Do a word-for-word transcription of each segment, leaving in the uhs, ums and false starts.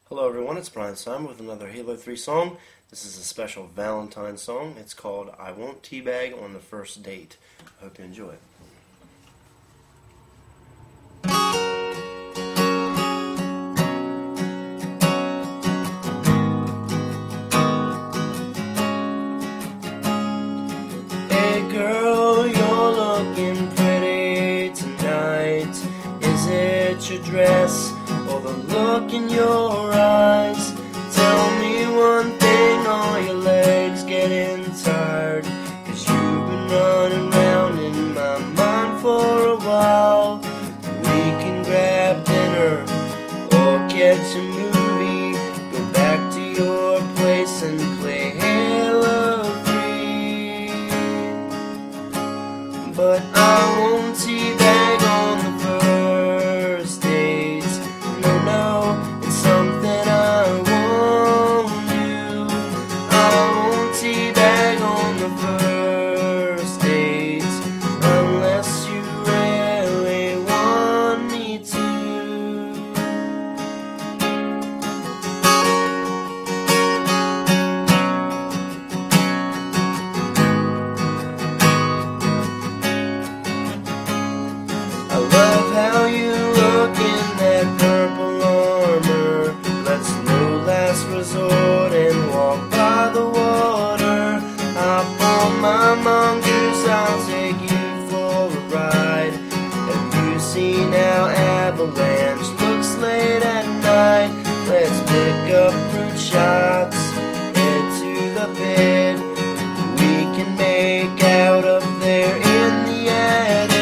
Hello everyone, it's Brian Simon with another Halo three song. This is a special Valentine song. It's called I Won't Teabag on the First Date. I hope you enjoy it. Hey girl, you're looking pretty tonight. Is it your dress or the look in your eyes? Tell me one thing, are your legs getting tired? Cause you've been running round in my mind for a while. We can grab dinner or catch a movie, go back to your place and play Halo three. But I won't teabag on the first date. No, no, it's something I won't do. I won't teabag on the first date unless you really want me to. I love how you look in that purple armor. Let's no last resort and walk by the water. Hop on my mongoose, I'll take you for a ride. Have you seen how Avalanche looks late at night? Let's pick up fruit shots, head to the bed. We can make out up there in the attic.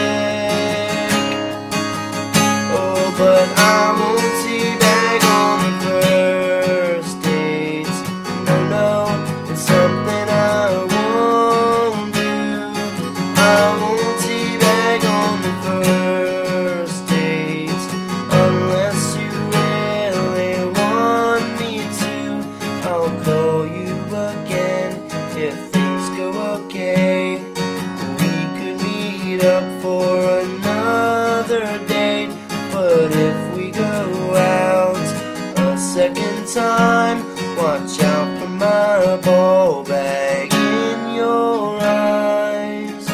Oh, but I won't teabag on the first date. No, no, it's something I won't do. I won't teabag on the first date unless you really want me to. I'll call you again if things go okay. We could meet up for another date. But if we go out a second time, watch out for my ball bag in your eyes.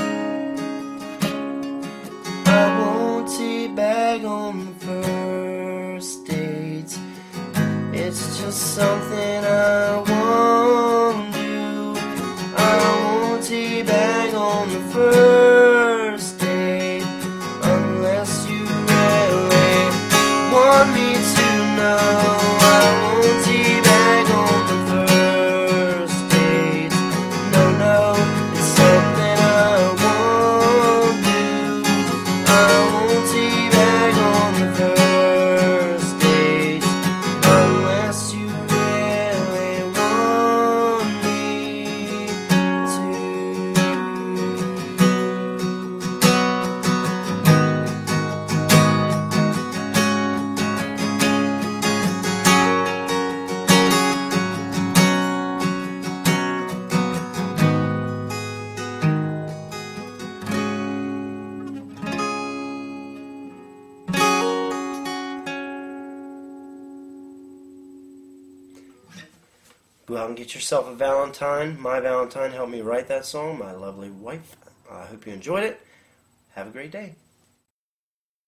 I won't teabag on the first date. It's just something I won't do. I won't teabag on the first date unless you really want me to know. I won't teabag on the first date. No, no, it's something I won't do. I won't teabag on the first date unless you really want me to. Go out and get yourself a Valentine. My Valentine helped me write that song, my lovely wife. I hope you enjoyed it. Have a great day.